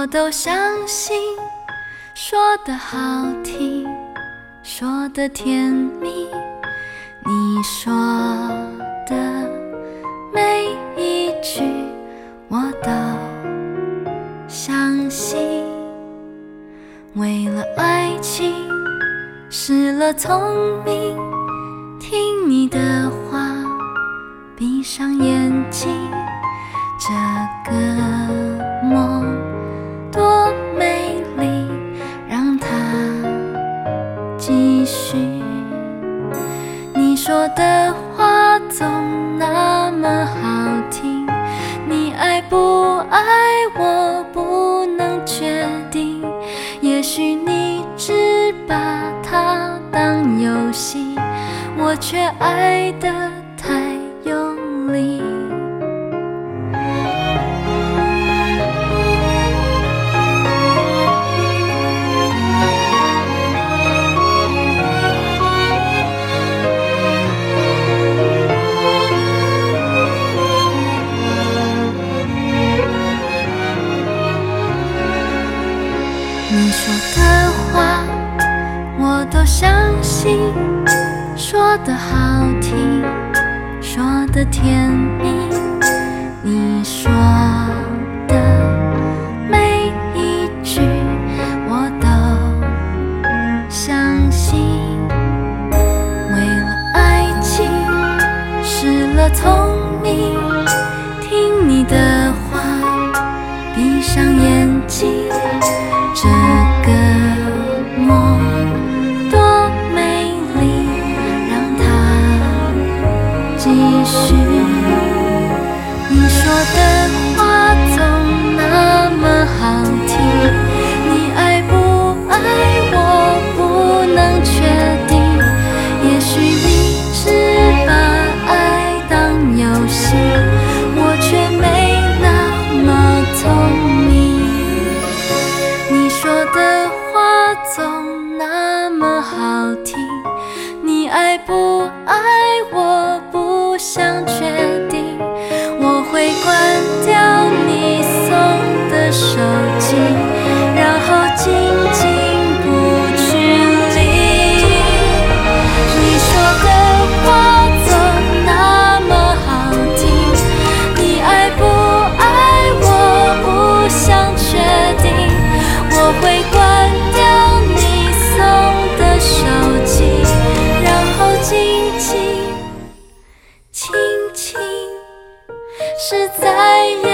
都相信，说得好听，说得甜蜜，你说的每一句我都相信。为了爱情失了聪明，听你的话，闭上眼睛，这个梦多美丽，让它继续。你说的话总那么好听，你爱不爱我不能决定，也许你只把它当游戏，我却爱得太用力。你说的话我都相信，说得好听，说得甜蜜，你说的每一句我都相信。为了爱情失了聪明，听你的话，闭上眼睛，这个梦多美丽，让它继续。你说的话总那么好听，你爱不爱我不能确定，也许你只把爱当游戏，我却没那么聪明。你说的话总那么好听，你爱不爱我不想确定，我会关掉你送的手机，然后静静不去理。你说的话总那么好听，你爱不爱我不想确定，我会关掉你送的手机，然后静静轻轻是在